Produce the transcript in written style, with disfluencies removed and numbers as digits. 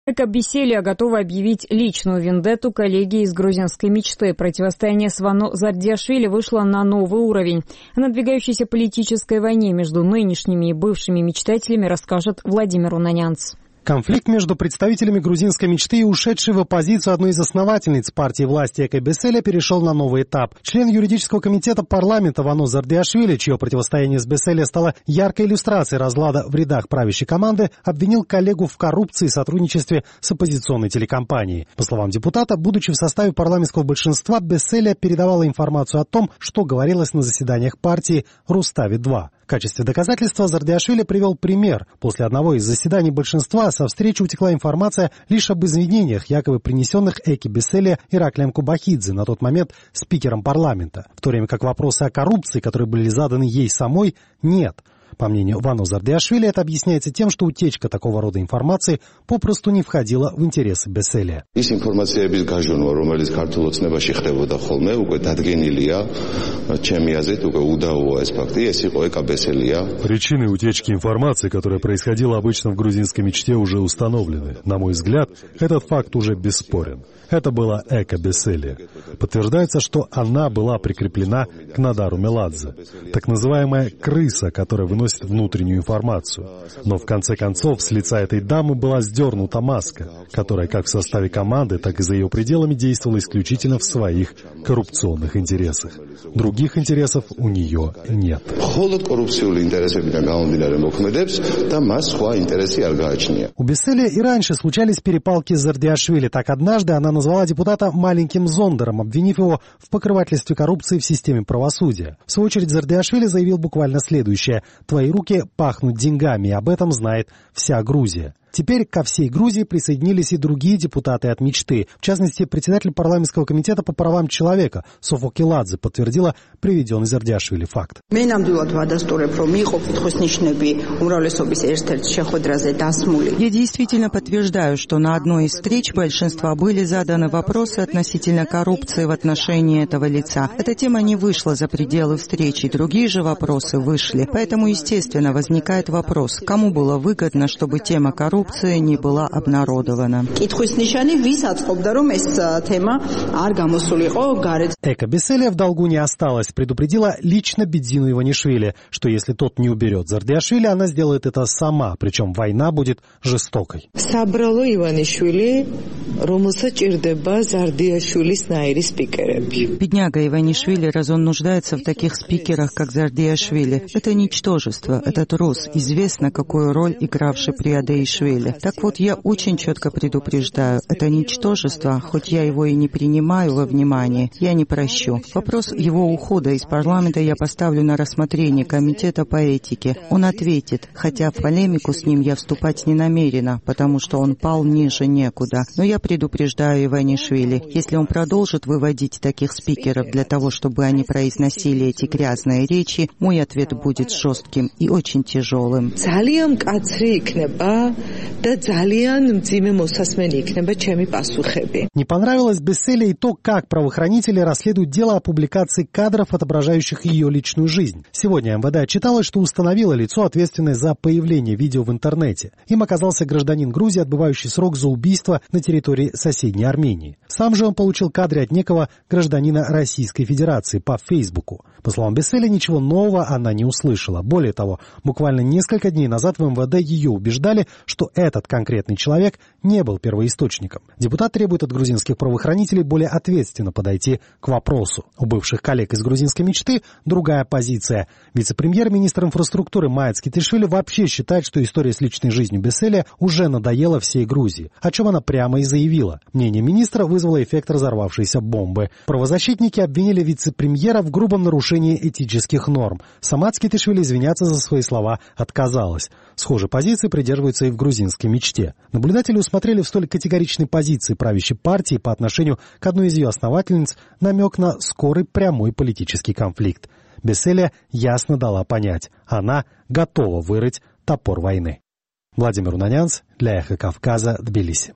Эко Беселия готова объявить личную вендетту коллеги из грузинской мечты. Противостояние с Вано Зардиашвили вышло на новый уровень. О надвигающейся политической войне между нынешними и бывшими мечтателями расскажет Владимир Унанянц. Конфликт между представителями грузинской мечты и ушедшей в оппозицию одной из основательниц партии власти Эко Беселия перешел на новый этап. Член юридического комитета парламента Вано Зардиашвили, чье противостояние с Беселия стало яркой иллюстрацией разлада в рядах правящей команды, обвинил коллегу в коррупции и сотрудничестве с оппозиционной телекомпанией. По словам депутата, будучи в составе парламентского большинства, Беселия передавала информацию о том, что говорилось на заседаниях партии Рустави-2. В качестве доказательства Зардиашвили привел пример. После одного из заседаний большинства со встречи утекла информация лишь об извинениях, якобы принесенных Эко Беселия Ираклием Кубахидзе, на тот момент спикером парламента. В то время как вопросы о коррупции, которые были заданы ей самой, нет. По мнению Вано Зардиашвили, это объясняется тем, что утечка такого рода информации попросту не входила в интересы Беселия. Причины утечки информации, которая происходила обычно в грузинской мечте, уже установлены. На мой взгляд, этот факт уже бесспорен. Это была Эко Беселия. Подтверждается, что она была прикреплена к Надару Меладзе. Так называемая крыса, которая выносит внутреннюю информацию. Но в конце концов с лица этой дамы была сдернута маска, которая как в составе команды, так и за ее пределами действовала исключительно в своих коррупционных интересах. Других интересов у нее нет. У Беселия и раньше случались перепалки с Зардиашвили. Так однажды она назвала депутата маленьким зондером, обвинив его в покрывательстве коррупции в системе правосудия. В свою очередь Зардиашвили заявил буквально следующее: «Твои руки пахнут деньгами, и об этом знает вся Грузия». Теперь ко всей Грузии присоединились и другие депутаты от мечты. В частности, председатель парламентского комитета по правам человека Софо Келадзе подтвердила приведенный Зардиашвили факт. Я действительно подтверждаю, что на одной из встреч большинства были заданы вопросы относительно коррупции в отношении этого лица. Эта тема не вышла за пределы встречи, другие же вопросы вышли. Поэтому, естественно, возникает вопрос, кому было выгодно, чтобы тема коррупции не была обнародована. Эко Беселия в долгу не осталась, предупредила лично Бедзину Иванишвили, что если тот не уберет Зардиашвили, она сделает это сама, причем война будет жестокой. Бедняга Иванишвили, раз он нуждается в таких спикерах, как Зардиашвили. Это ничтожество, это трус, известно, какую роль игравший при Адаишвили. Так вот, я очень четко предупреждаю, это ничтожество, хоть я его и не принимаю во внимание, я не прощу. Вопрос его ухода из парламента я поставлю на рассмотрение комитета по этике. Он ответит, хотя в полемику с ним я вступать не намерена, потому что он пал ниже некуда. Но я предупреждаю Иванишвили, если он продолжит выводить таких спикеров для того, чтобы они произносили эти грязные речи, мой ответ будет жестким и очень тяжелым. Не понравилось Беселии и то, как правоохранители расследуют дело о публикации кадров, отображающих ее личную жизнь. Сегодня МВД отчиталось, что установило лицо, ответственное за появление видео в интернете. Им оказался гражданин Грузии, отбывающий срок за убийство на территории соседней Армении. Сам же он получил кадры от некого гражданина Российской Федерации по Фейсбуку. По словам Беселии, ничего нового она не услышала. Более того, буквально несколько дней назад в МВД ее убеждали, что этот конкретный человек не был первоисточником. Депутат требует от грузинских правоохранителей более ответственно подойти к вопросу. У бывших коллег из грузинской мечты другая позиция. Вице-премьер-министр инфраструктуры Маец Китишвили вообще считает, что история с личной жизнью Беселия уже надоела всей Грузии, о чем она прямо и заявила. Мнение министра вызвало эффект разорвавшейся бомбы. Правозащитники обвинили вице-премьера в грубом нарушении этических норм. Сама Китишвили извиняться за свои слова отказалась. Схожей позиции придерживаются и в грузинской мечте. Наблюдатели усмотрели в столь категоричной позиции правящей партии по отношению к одной из ее основательниц намек на скорый прямой политический конфликт. Беселия ясно дала понять, она готова вырыть топор войны. Владимир Унанянц для Эхо Кавказа, Тбилиси.